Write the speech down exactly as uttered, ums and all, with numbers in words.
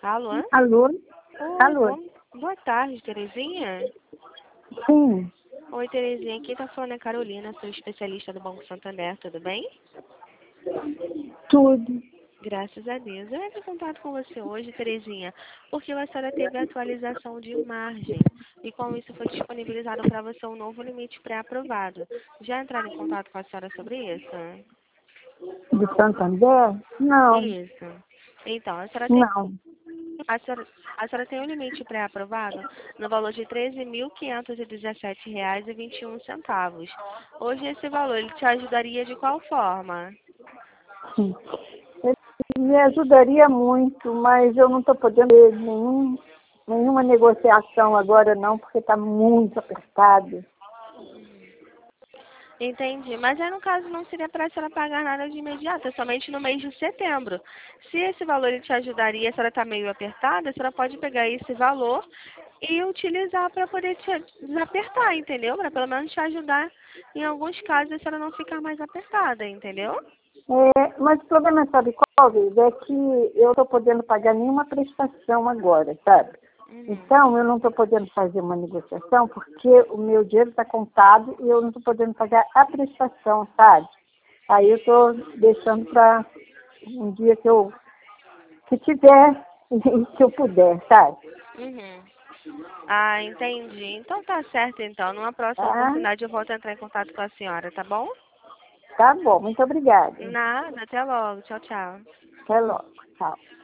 Alô? Alô? Oi, Alô? bom, boa tarde, Terezinha. Sim, Oi, Terezinha. Aqui tá falando a Carolina, sou especialista do Banco Santander, tudo bem? tudo. Graças a Deus. Eu entro em contato com você hoje, Terezinha, porque a senhora teve a atualização de margem e com isso foi disponibilizado para você um novo limite pré-aprovado. Já entraram em contato com a senhora sobre isso? De Santander? Não, Isso. Então, a senhora tem não. A senhora, a senhora tem um limite pré-aprovado no valor de treze mil quinhentos e dezessete reais e vinte e um centavos. Hoje esse valor ele te ajudaria de qual forma? Sim. Ele me ajudaria muito, mas eu não estou podendo ter nenhum, nenhuma negociação agora não, porque está muito apertado. Entendi, mas aí no caso não seria para a senhora pagar nada de imediato, é somente no mês de setembro. Se esse valor ele te ajudaria, a senhora está meio apertada, a senhora pode pegar esse valor e utilizar para poder te desapertar, entendeu? Para pelo menos te ajudar em alguns casos a senhora não ficar mais apertada, entendeu? É, mas o problema, sabe qual, Luiz? É que eu estou podendo pagar nenhuma prestação agora, sabe? Uhum. Então, eu não estou podendo fazer uma negociação porque o meu dinheiro está contado e eu não estou podendo pagar a prestação, sabe? Aí eu estou deixando para um dia que eu que tiver e que eu puder, sabe? Uhum. Ah, entendi. Então tá certo, então. Numa próxima Ah, oportunidade eu volto a entrar em contato com a senhora, tá bom? tá bom, muito obrigada. Nada, até logo. Tchau, tchau. Até logo. Tchau.